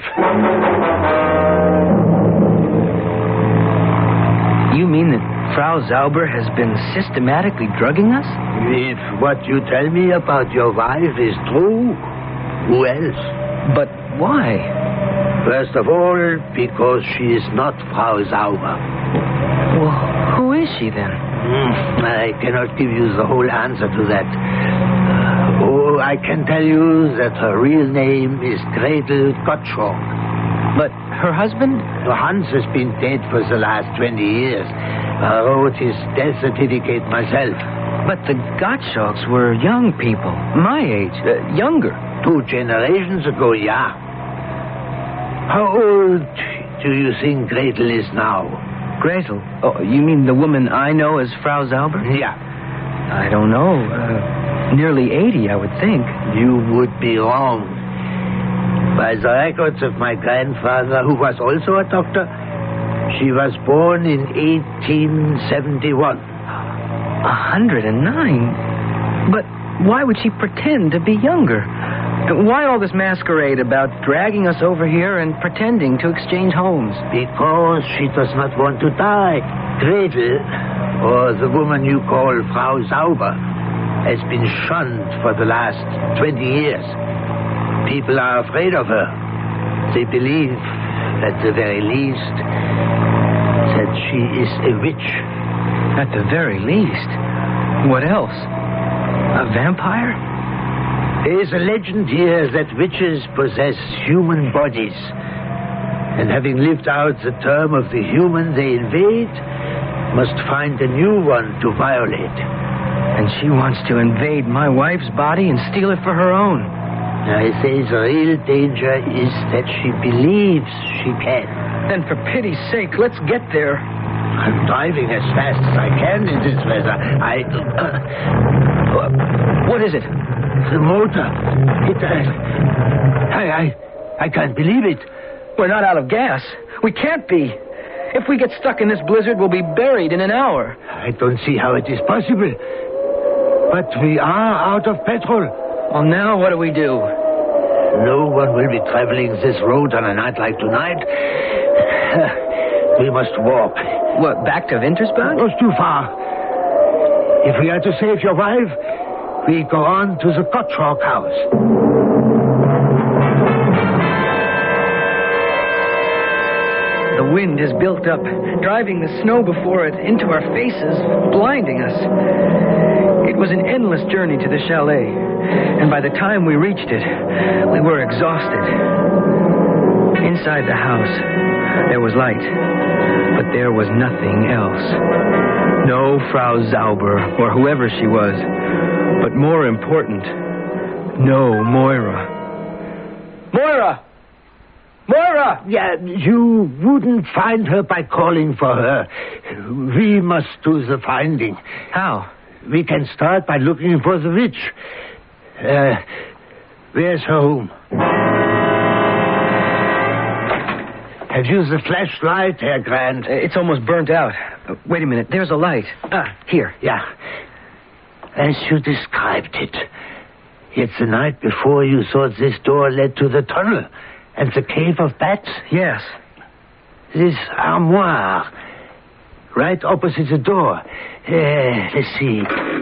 You mean that Frau Zauber has been systematically drugging us? If what you tell me about your wife is true, who else? But why? First of all, because she is not Frau Zauber. Well, who is she then? I cannot give you the whole answer to that. I can tell you that her real name is Gretel Gottschalk. But her husband? Hans has been dead for the last 20 years. I wrote his death certificate myself. But the Gottschalks were young people, my age, younger. 2 generations ago, yeah. How old do you think Gretel is now? Gretel? Oh, you mean the woman I know as Frau Zauber? Yeah. I don't know. Nearly 80, I would think. You would be wrong. By the records of my grandfather, who was also a doctor, she was born in 1871. 109? But why would she pretend to be younger? Why all this masquerade about dragging us over here and pretending to exchange homes? Because she does not want to die. Gretel, or the woman you call Frau Zauber, has been shunned for the last 20 years. People are afraid of her. They believe, at the very least, that she is a witch. At the very least? What else? A vampire? There is a legend here that witches possess human bodies. And having lived out the term of the human they invade, must find a new one to violate. And she wants to invade my wife's body and steal it for her own. I say the real danger is that she believes she can. Then for pity's sake, let's get there. I'm driving as fast as I can in this weather. What is it? The motor. I can't believe it. We're not out of gas. We can't be. If we get stuck in this blizzard, we'll be buried in an hour. I don't see how it is possible. But we are out of petrol. Well, now what do we do? No one will be traveling this road on a night like tonight. We must walk. What, back to Wintersbach? It's too far. If we are to save your wife, we go on to the Gottschalk house. The wind has built up, driving the snow before it into our faces, blinding us. It was an endless journey to the chalet, and by the time we reached it, we were exhausted. Inside the house, there was light, but there was nothing else. No Frau Zauber, or whoever she was, but more important, no Moira. Moira! Moira! Yeah, you wouldn't find her by calling for her. We must do the finding. How? We can start by looking for the witch. Where's her home? Have you the flashlight, Herr Grant? It's almost burnt out. Wait a minute, there's a light. Here. Yeah. As you described it. Yet the night before you thought this door led to the tunnel and the cave of bats? Yes. This armoire, right opposite the door. Let's see.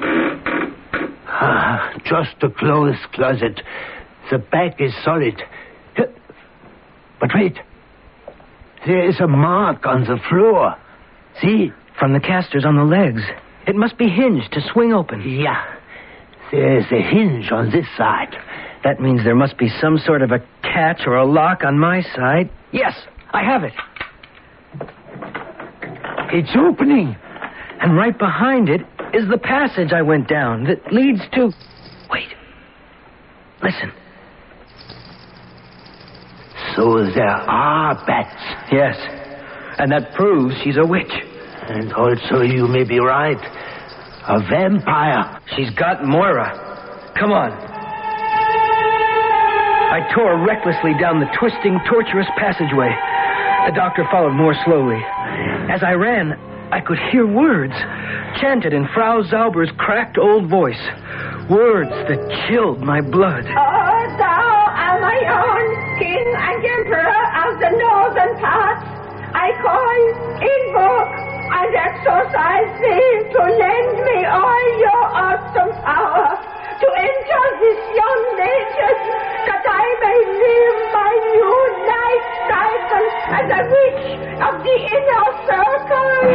Just a clothes closet. The back is solid. But wait. There is a mark on the floor. See? From the casters on the legs. It must be hinged to swing open. Yeah. There's a hinge on this side. That means there must be some sort of a catch or a lock on my side. Yes, I have it. It's opening. And right behind it is the passage I went down that leads to... Wait. Listen. So there are bats. Yes. And that proves she's a witch. And also you may be right. A vampire. She's got Moira. Come on. I tore recklessly down the twisting, tortuous passageway. The doctor followed more slowly. As I ran, I could hear words, chanted in Frau Zauber's cracked old voice. Words that chilled my blood. Oh, thou art my own king and emperor of the northern parts. I call, invoke, and exorcise thee to lend me all your awesome power to enter this young nation, that I may live my new life cycle as a witch of the inner circle.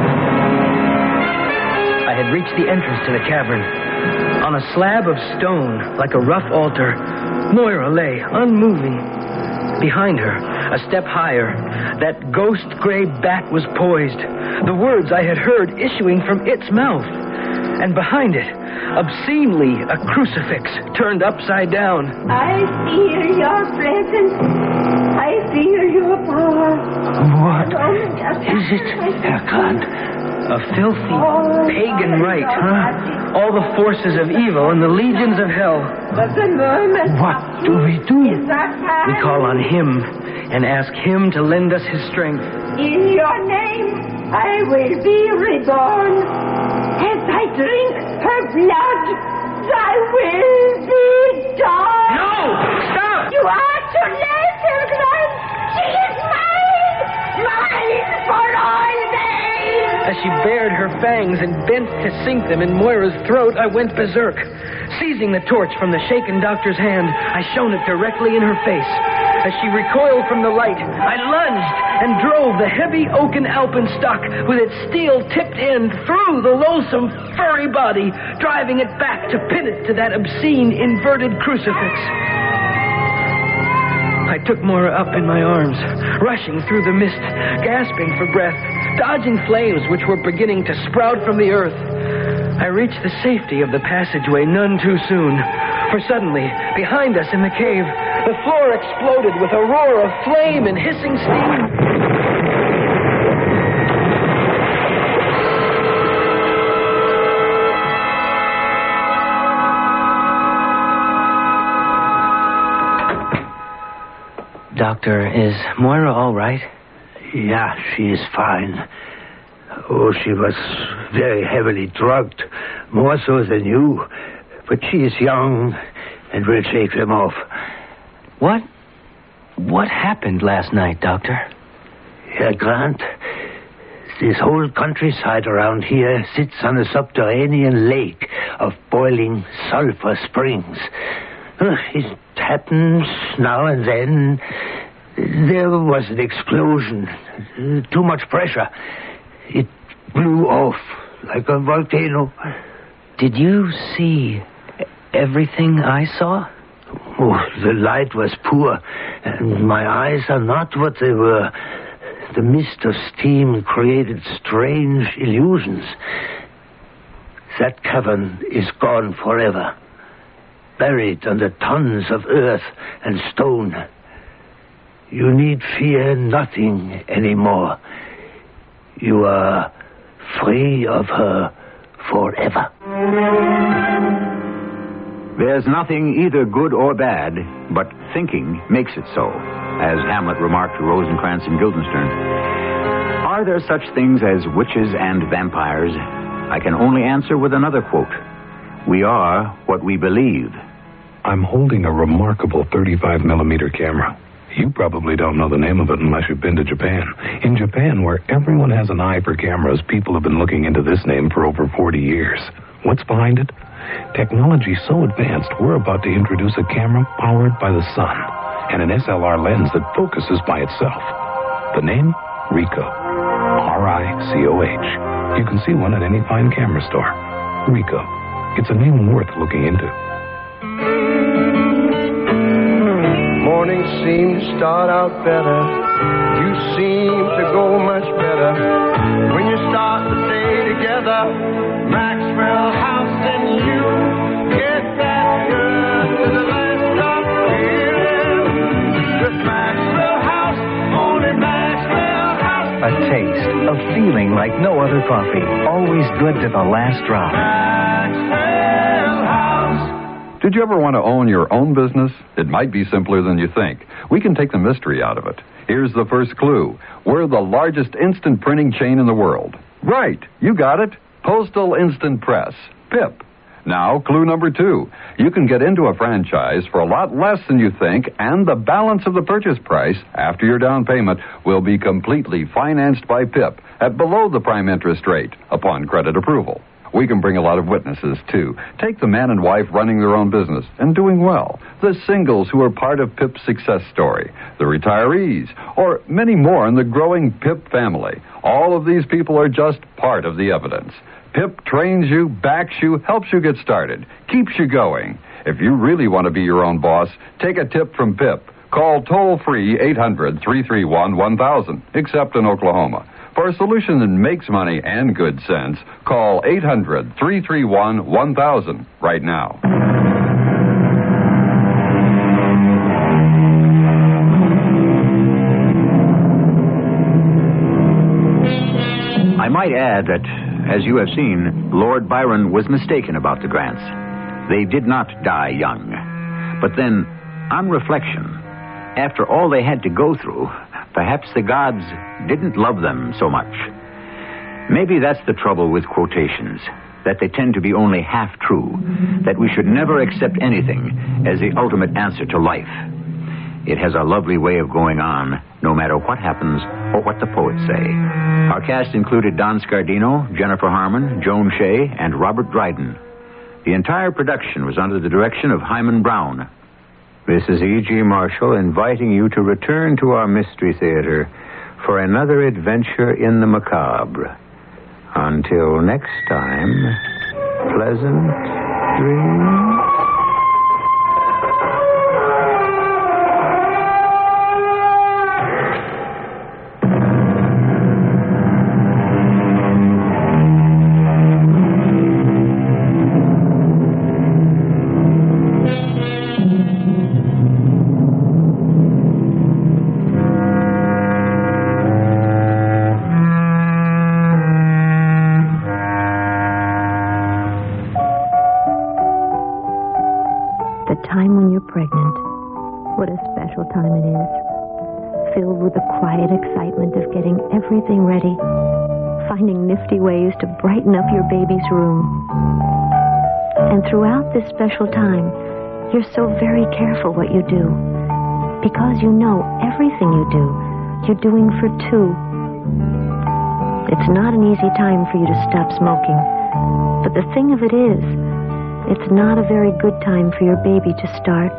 I had reached the entrance to the cavern. On a slab of stone, like a rough altar, Moira lay, unmoving. Behind her, a step higher, that ghost gray bat was poised, the words I had heard issuing from its mouth. And behind it, obscenely, a crucifix turned upside down. I feel your presence. I feel your power. What is it, Herr Grant? A filthy, pagan rite, huh? All the forces of evil and the legions of hell. But the moment what do we do? We call on him and ask him to lend us his strength. In your name, I will be reborn. As I drink her blood, I will be done. No! Stop! You are too late, Herr Grant. She is mine! Mine for all days! As she bared her fangs and bent to sink them in Moira's throat, I went berserk. Seizing the torch from the shaken doctor's hand, I shone it directly in her face. As she recoiled from the light, I lunged and drove the heavy oaken alpenstock with its steel-tipped end through the loathsome, furry body, driving it back to pin it to that obscene, inverted crucifix. I took Moira up in my arms, rushing through the mist, gasping for breath, dodging flames which were beginning to sprout from the earth. I reached the safety of the passageway none too soon, for suddenly, behind us in the cave, the floor exploded with a roar of flame and hissing steam. Doctor, is Moira all right? Yeah, she is fine. Oh, she was very heavily drugged, more so than you. But she is young and will shake them off. What happened last night, Doctor? Herr Grant, this whole countryside around here sits on a subterranean lake of boiling sulfur springs. It happens now and then. There was an explosion. Too much pressure. It blew off like a volcano. Did you see everything I saw? Oh, the light was poor, and my eyes are not what they were. The mist of steam created strange illusions. That cavern is gone forever, buried under tons of earth and stone. You need fear nothing anymore. You are free of her forever. There's nothing either good or bad, but thinking makes it so, as Hamlet remarked to Rosencrantz and Guildenstern. Are there such things as witches and vampires? I can only answer with another quote. We are what we believe. I'm holding a remarkable 35-millimeter camera. You probably don't know the name of it unless you've been to Japan. In Japan, where everyone has an eye for cameras, people have been looking into this name for over 40 years. What's behind it? Technology so advanced, we're about to introduce a camera powered by the sun and an SLR lens that focuses by itself. The name? Ricoh. R-I-C-O-H. You can see one at any fine camera store. Ricoh. It's a name worth looking into. Mornings seem to start out better. You seem to go much better when you start the day together. Maxwell House and you get that good to the last of feeling. With Maxwell House, only Maxwell House. A taste, a feeling like no other coffee. Always good to the last drop. Maxwell House. Did you ever want to own your own business? It might be simpler than you think. We can take the mystery out of it. Here's the first clue. We're the largest instant printing chain in the world. Right, you got it. Postal Instant Press, PIP. Now, clue number 2. You can get into a franchise for a lot less than you think, and the balance of the purchase price, after your down payment, will be completely financed by PIP at below the prime interest rate upon credit approval. We can bring a lot of witnesses, too. Take the man and wife running their own business and doing well, the singles who are part of PIP's success story, the retirees, or many more in the growing PIP family. All of these people are just part of the evidence. PIP trains you, backs you, helps you get started, keeps you going. If you really want to be your own boss, take a tip from PIP. Call toll-free 800-331-1000, except in Oklahoma. For a solution that makes money and good sense, call 800-331-1000 right now. I might add that, as you have seen, Lord Byron was mistaken about the Grants. They did not die young. But then, on reflection, after all they had to go through, perhaps the gods didn't love them so much. Maybe that's the trouble with quotations, that they tend to be only half true, that we should never accept anything as the ultimate answer to life. It has a lovely way of going on, no matter what happens or what the poets say. Our cast included Don Scardino, Jennifer Harmon, Joan Shea, and Robert Dryden. The entire production was under the direction of Hyman Brown. This is E.G. Marshall inviting you to return to our Mystery Theater for another adventure in the macabre. Until next time, pleasant dreams. Time when you're pregnant. What a special time it is. quiet excitement of getting everything ready, finding nifty ways to brighten up your baby's room. And throughout this special time, you're so very careful what you do, because you know everything you do, you're doing for two. It's not an easy time for you to stop smoking, but the thing of it is, it's not a very good time for your baby to start.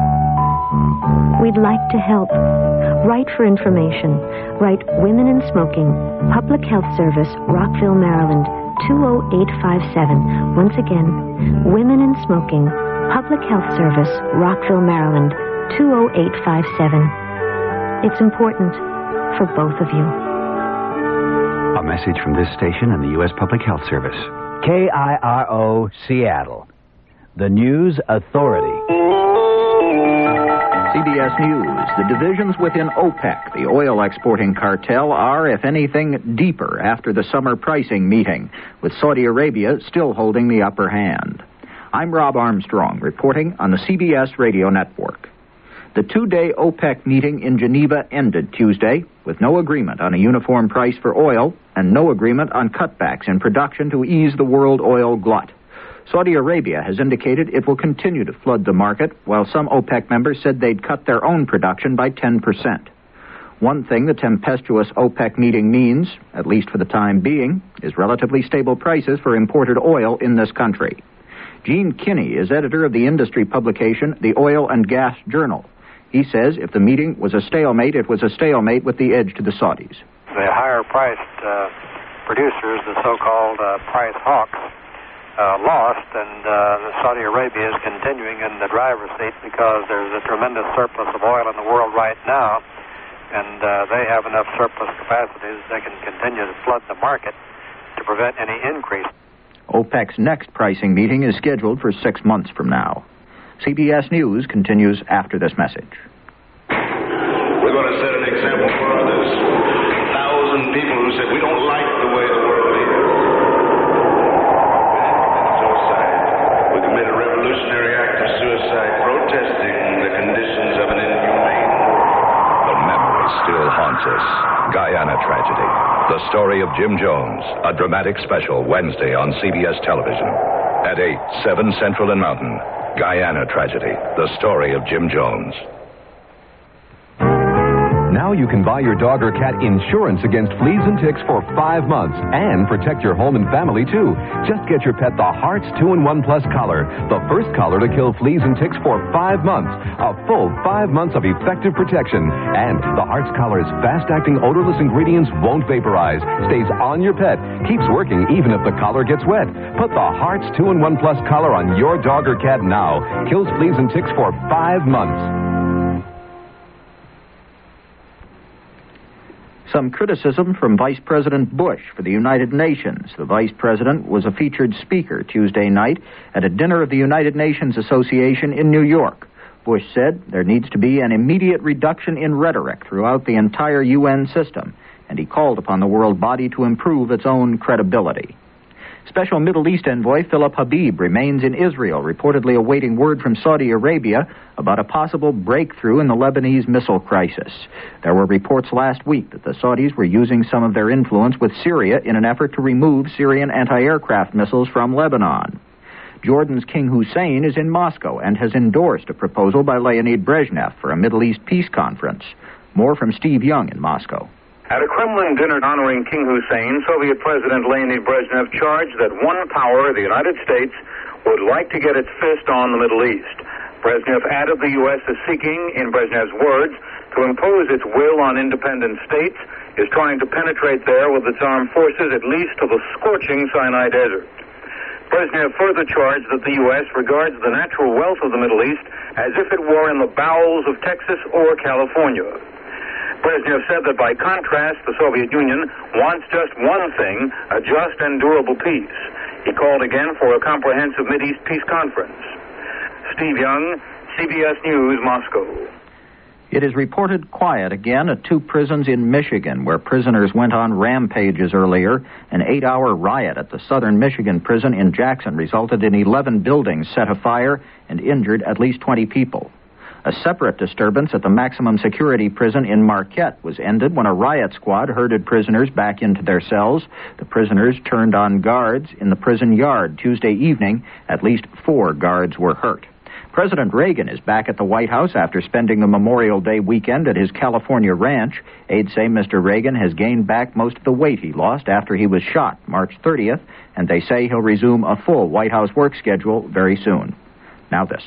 We'd like to help. Write for information. Write Women in Smoking, Public Health Service, Rockville, Maryland, 20857. Once again, Women in Smoking, Public Health Service, Rockville, Maryland, 20857. It's important for both of you. A message from this station and the U.S. Public Health Service. KIRO, Seattle. The News Authority. CBS News. The divisions within OPEC, the oil exporting cartel, are, if anything, deeper after the summer pricing meeting, with Saudi Arabia still holding the upper hand. I'm Rob Armstrong, reporting on the CBS radio network. The two-day OPEC meeting in Geneva ended Tuesday with no agreement on a uniform price for oil and no agreement on cutbacks in production to ease the world oil glut. Saudi Arabia has indicated it will continue to flood the market, while some OPEC members said they'd cut their own production by 10%. One thing the tempestuous OPEC meeting means, at least for the time being, is relatively stable prices for imported oil in this country. Gene Kinney is editor of the industry publication, the Oil and Gas Journal. He says if the meeting was a stalemate, it was a stalemate with the edge to the Saudis. The higher-priced producers, the so-called price hawks, lost, and Saudi Arabia is continuing in the driver's seat because there's a tremendous surplus of oil in the world right now, and they have enough surplus capacities they can continue to flood the market to prevent any increase. OPEC's next pricing meeting is scheduled for 6 months from now. CBS News continues after this message. We're going to set an example for others. 1,000 people who said, we don't like the way the world is. We committed a revolutionary act of suicide protesting the conditions of an inhumane world. The memory still haunts us. Guyana tragedy. The story of Jim Jones. A dramatic special Wednesday on CBS television. At 8, 7 Central and Mountain. Guyana tragedy. The story of Jim Jones. Now you can buy your dog or cat insurance against fleas and ticks for 5 months and protect your home and family, too. Just get your pet the Hearts 2-in-1 Plus collar, the first collar to kill fleas and ticks for 5 months. A full 5 months of effective protection. And the Hearts collar's fast-acting odorless ingredients won't vaporize, stays on your pet, keeps working even if the collar gets wet. Put the Hearts 2-in-1 Plus collar on your dog or cat now. Kills fleas and ticks for 5 months. Some criticism from Vice President Bush for the United Nations. The Vice President was a featured speaker Tuesday night at a dinner of the United Nations Association in New York. Bush said there needs to be an immediate reduction in rhetoric throughout the entire UN system, and he called upon the world body to improve its own credibility. Special Middle East envoy Philip Habib remains in Israel, reportedly awaiting word from Saudi Arabia about a possible breakthrough in the Lebanese missile crisis. There were reports last week that the Saudis were using some of their influence with Syria in an effort to remove Syrian anti-aircraft missiles from Lebanon. Jordan's King Hussein is in Moscow and has endorsed a proposal by Leonid Brezhnev for a Middle East peace conference. More from Steve Young in Moscow. At a Kremlin dinner honoring King Hussein, Soviet President Leonid Brezhnev charged that one power, the United States, would like to get its fist on the Middle East. Brezhnev added the U.S. is seeking, in Brezhnev's words, to impose its will on independent states, is trying to penetrate there with its armed forces at least to the scorching Sinai Desert. Brezhnev further charged that the U.S. regards the natural wealth of the Middle East as if it were in the bowels of Texas or California. Brezhnev said that by contrast, the Soviet Union wants just one thing, a just and durable peace. He called again for a comprehensive Mideast peace conference. Steve Young, CBS News, Moscow. It is reported quiet again at 2 prisons in Michigan, where prisoners went on rampages earlier. An 8-hour riot at the Southern Michigan prison in Jackson resulted in 11 buildings set afire and injured at least 20 people. A separate disturbance at the maximum security prison in Marquette was ended when a riot squad herded prisoners back into their cells. The prisoners turned on guards in the prison yard Tuesday evening. At least 4 guards were hurt. President Reagan is back at the White House after spending the Memorial Day weekend at his California ranch. Aides say Mr. Reagan has gained back most of the weight he lost after he was shot March 30th, and they say he'll resume a full White House work schedule very soon. Now this.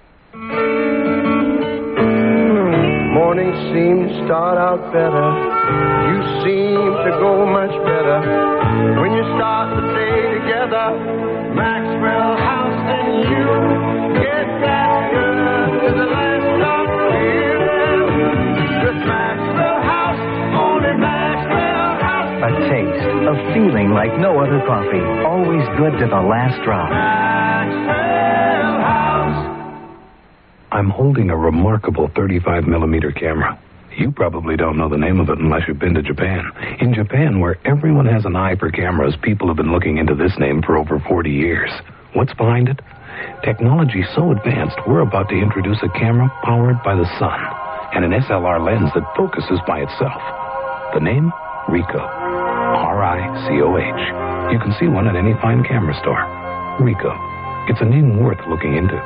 Mornings seem to start out better. You seem to go much better when you start the day together. Maxwell House and you get that good to the last stop feeling. Just Maxwell House, only Maxwell House. A taste, a feeling like no other coffee. Always good to the last drop. Maxwell House. I'm holding a remarkable 35mm camera. You probably don't know the name of it unless you've been to Japan. In Japan, where everyone has an eye for cameras, people have been looking into this name for over 40 years. What's behind it? Technology so advanced, we're about to introduce a camera powered by the sun and an SLR lens that focuses by itself. The name? Ricoh. R-I-C-O-H. You can see one at any fine camera store. Ricoh. It's a name worth looking into.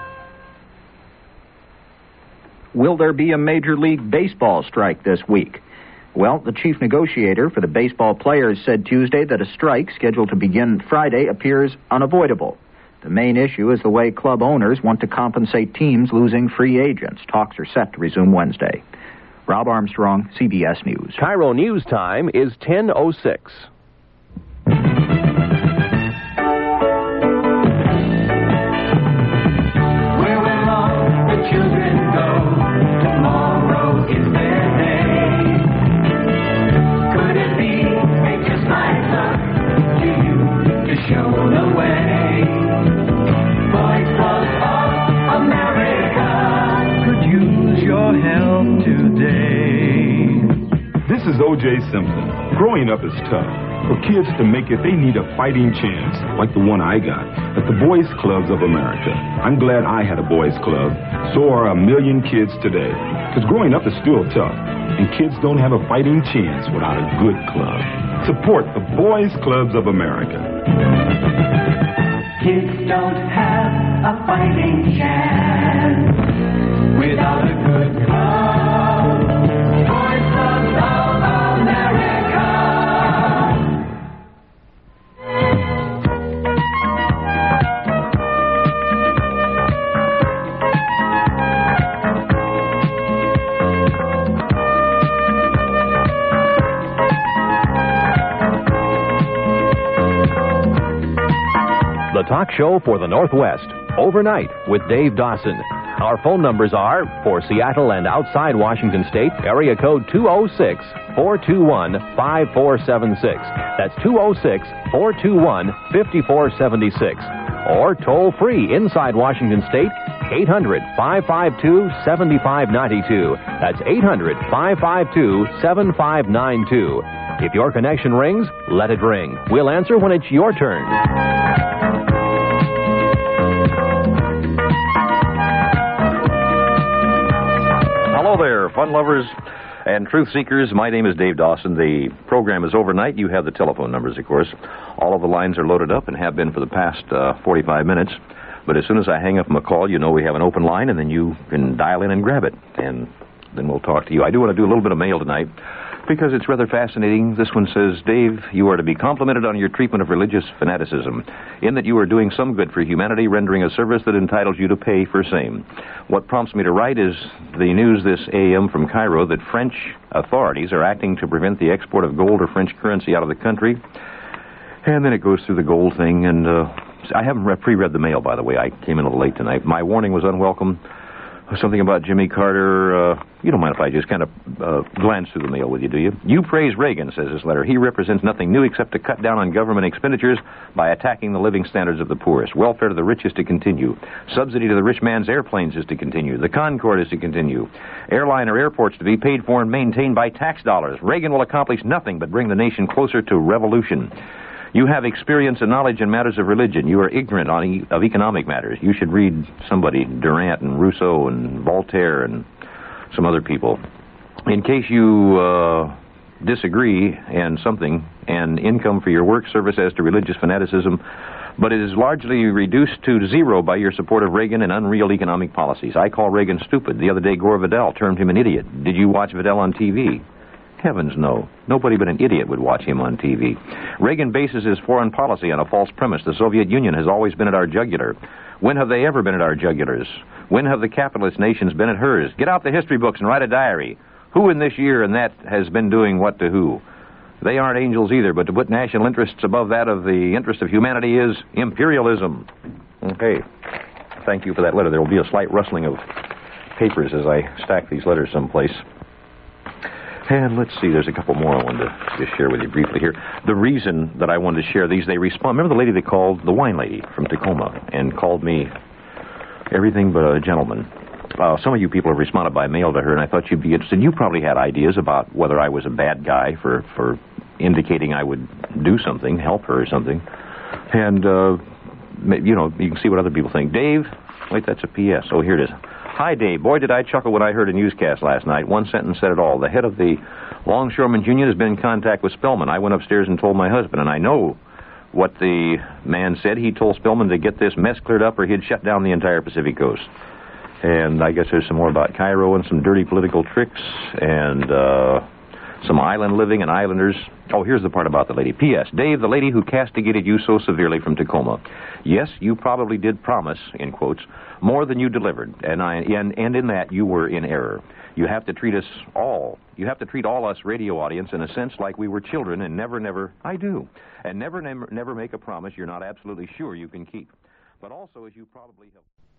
Will there be a Major League Baseball strike this week? Well, the chief negotiator for the baseball players said Tuesday that a strike scheduled to begin Friday appears unavoidable. The main issue is the way club owners want to compensate teams losing free agents. Talks are set to resume Wednesday. Rob Armstrong, CBS News. Cairo News Time is 10:06. Where will all the children go? Tomorrow is their day. Could it be they just might look to you to show the way? Boys Club of America could use your help today. This is O.J. Simpson. Growing up is tough. For kids to make it, they need a fighting chance, like the one I got at the Boys Clubs of America. I'm glad I had a boys club. So are 1 million kids today. Because growing up is still tough, and kids don't have a fighting chance without a good club. Support the Boys Clubs of America. Kids don't have a fighting chance without a good club. Boys Clubs of America. The talk show for the Northwest, Overnight with Dave Dawson. Our phone numbers are, for Seattle and outside Washington State, area code 206-421-5476. That's 206-421-5476. Or toll free inside Washington State, 800-552-7592. That's 800-552-7592. If your connection rings, let it ring. We'll answer when it's your turn. Hello there, fun lovers and truth seekers. My name is Dave Dawson. The program is Overnight. You have the telephone numbers, of course. All of the lines are loaded up and have been for the past 45 minutes. But as soon as I hang up my call, you know we have an open line, and then you can dial in and grab it. And then we'll talk to you. I do want to do a little bit of mail tonight because it's rather fascinating. This one says, Dave, you are to be complimented on your treatment of religious fanaticism, in that you are doing some good for humanity, rendering a service that entitles you to pay for same. What prompts me to write is the news this AM from Cairo that French authorities are acting to prevent the export of gold or French currency out of the country. And then it goes through the gold thing, and I haven't pre-read the mail, by the way. I came in a little late tonight. My warning was unwelcome. Something about Jimmy Carter. You don't mind if I just kind of glance through the mail with you, do you? You praise Reagan, says this letter. He represents nothing new except to cut down on government expenditures by attacking the living standards of the poorest. Welfare to the rich is to continue. Subsidy to the rich man's airplanes is to continue. The Concorde is to continue. Airline or airports to be paid for and maintained by tax dollars. Reagan will accomplish nothing but bring the nation closer to revolution. You have experience and knowledge in matters of religion. You are ignorant of economic matters. You should read somebody, Durant and Rousseau and Voltaire and some other people. In case you disagree and income for your work, service as to religious fanaticism, but it is largely reduced to zero by your support of Reagan and unreal economic policies. I call Reagan stupid. The other day, Gore Vidal termed him an idiot. Did you watch Vidal on TV? Heavens, no. Nobody but an idiot would watch him on TV. Reagan bases his foreign policy on a false premise. The Soviet Union has always been at our jugular. When have they ever been at our jugulars? When have the capitalist nations been at hers? Get out the history books and write a diary. Who in this year and that has been doing what to who? They aren't angels either, but to put national interests above that of the interest of humanity is imperialism. Okay. Thank you for that letter. There will be a slight rustling of papers as I stack these letters someplace. And let's see, there's a couple more I wanted to just share with you briefly here. The reason that I wanted to share these, they respond. Remember the lady they called, the wine lady from Tacoma, and called me everything but a gentleman. Some of you people have responded by mail to her, and I thought you'd be interested. You probably had ideas about whether I was a bad guy for indicating I would do something, help her or something. And, you can see what other people think. Dave, wait, that's a P.S. Oh, here it is. Hi, Dave. Boy, did I chuckle when I heard a newscast last night. One sentence said it all. The head of the Longshoremen's Union has been in contact with Spellman. I went upstairs and told my husband, and I know what the man said. He told Spellman to get this mess cleared up or he'd shut down the entire Pacific Coast. And I guess there's some more about Cairo and some dirty political tricks and some island living and islanders. Oh, here's the part about the lady. P.S. Dave, the lady who castigated you so severely from Tacoma. Yes, you probably did promise, in quotes, more than you delivered. And in that, you were in error. You have to treat us all. You have to treat all us radio audience in a sense like we were children and never, I do. And never make a promise you're not absolutely sure you can keep. But also, as you probably have...